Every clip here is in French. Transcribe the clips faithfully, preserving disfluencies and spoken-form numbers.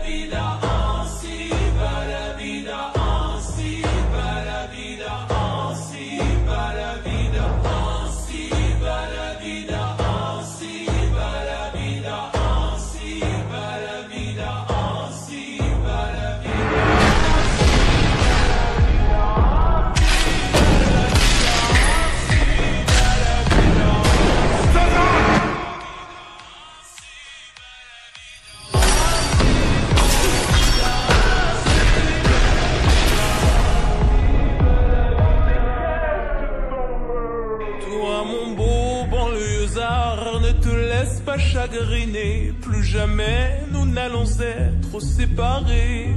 Pas chagriner, plus jamais nous n'allons être séparés.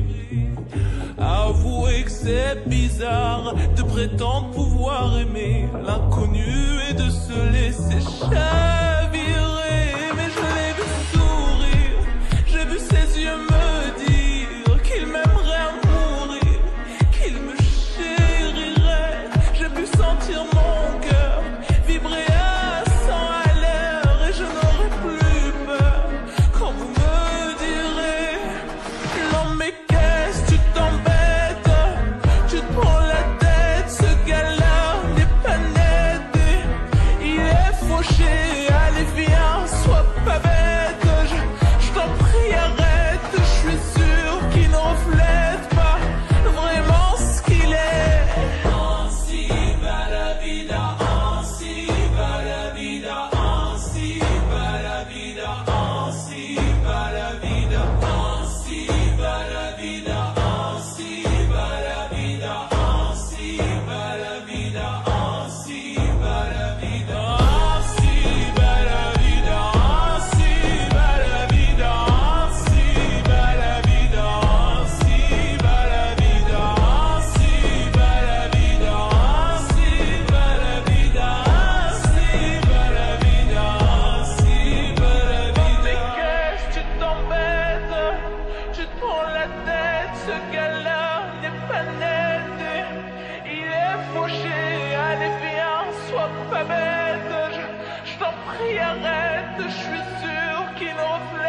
Avouez que c'est bizarre de prétendre pouvoir aimer l'inconnu et de se laisser chavirer. Mais je l'ai vu sourire, j'ai vu ses yeux me dire qu'il m'aimerait à mourir, qu'il me chérirait. J'ai pu sentir mon cœur vibrer à cent à l'heure et je n'aurai plus peur quand vous me direz: non mais qu'est-ce que tu t'embêtes, tu te prends la tête, ce gars-là n'est pas net, il est fauché, allez viens, sois pas bête, je, je t'en prie arrête, je suis sûr qu'il ne reflète pas vraiment ce qu'il est. Ainsi va la vida, ainsi va la vida, ainsi va la vida, ainsi va la vida, ainsi va la vida, ainsi va la vida, ainsi va la vida, ainsi va la vida, ainsi va la vida, ainsi va la vida, ainsi va la vida, ainsi va la vida, ainsi va la vida, ainsi va la vida, ainsi va la vida, ainsi va la vida. Mais qu'est-ce que tu t'embêtes, tu te prends la tête, ce gars-là n'est pas net, il est fauché, allez viens, sois pas bête, je, je t'en prie arrête, je suis sûr qu'il ne reflète